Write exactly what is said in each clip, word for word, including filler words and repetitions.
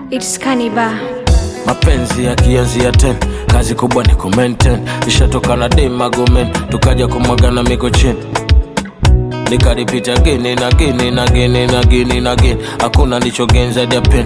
It's Kaniba. Mapenzi yakianzia ten, kazi kubwa ni kumaintain. Nishatoka na dem magomen, tukaja kumwagana miko chini. Nikaripita gini na gini na gini na gini na gini. Hakuna nichogenza dia pen.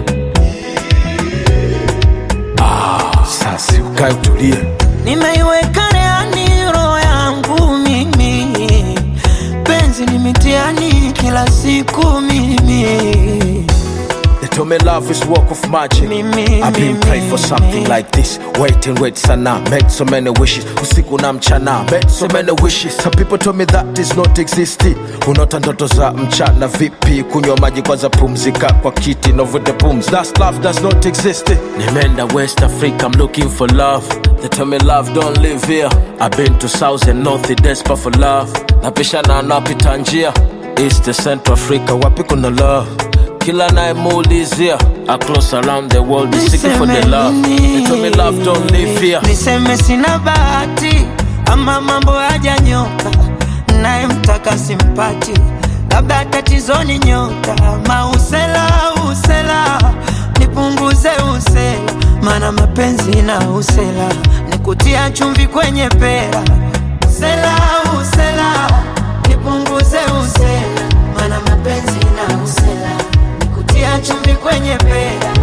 Ah, sasi ukae utulie. Nimeiweka reani roho yangu mimi. Penzi ni mitiani kila siku mimi. They told me love is work of magic. Me, me, I've been me, praying for something me. like this. Wait and wait sana. Made so many wishes. Usiku na mchana. Made so many wishes. Some people told me that is not existing. Unaota ndoto za mchana vipi? Kunywa maji kwanza pumzika kwa kiti. No with the booms. That's love does not exist. Nimeenda West Africa. I'm looking for love. They tell me love don't live here. I've been to South and North. Desperate for love. Napisha na napita njia. East to Central Africa. Wapi kuna love? Kila naemuulizia across around the world is seeking for the love. They told me love don't live here. Niseme sina bahati ama mambo hajanyoka, naye mtaka simpati, labda tatizo ni nyota. Mausela usela nipunguze usela, mana mapenzi na usela nikutia chumvi kwenye pera. Usela usela nipunguze usela, mana mapenzi na usela tia chumvi kwenye pera.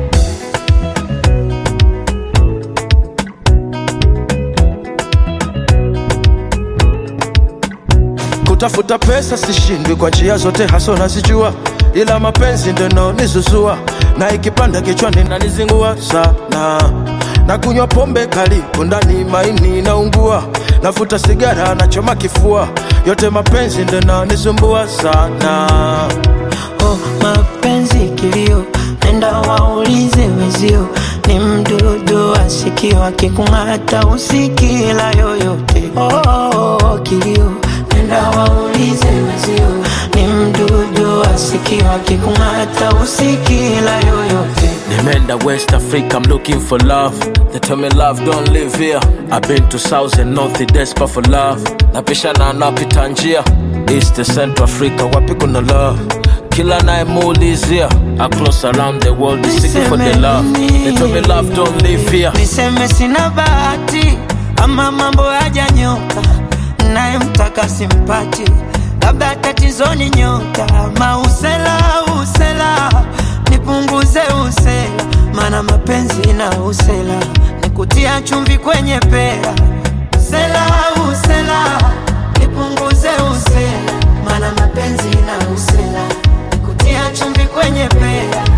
Kutafuta pesa sishindwi kwa njia zote haso nazijua, ila mapenzi ndo naonizuzua, na ikipanda kichwani nanizingua sana. Na kunywa pombe kali kundani maini naungua, nafuta sigara nachoma kifua, yote mapenzi ndo naonizumbua sana. Oh, mapenzi kilio, nenda waulize wezio, ni mdudu asikio akikung'ata usikila yoyote. Oh, oh, oh, kilio, nenda waulize wezio, ni mdudu asikio akikung'ata usikila yoyote. Nimeenda West Africa, I'm looking for love. They tell me love don't live here. I've been to South and North, desperate for love. Napisha na napita njia. East to Central Africa, wapi kuna love? Kila naemuulizia across around the world is seeking for the love. They told me love don't live here. Niseme sina bahati ama mambo hajanyoka, naye mtaka simpati, labda tatizo ni nyota. Mausela usela nipunguze usela, mana mapenzi na usela nikutia chumvi kwenye pera. Usela usela nipunguze usela, mana mapenzi na usela nikutia chumvi kwenye pera.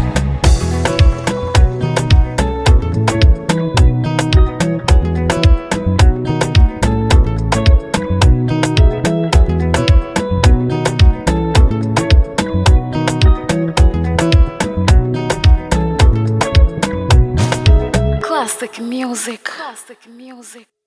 Classic music. Classic music.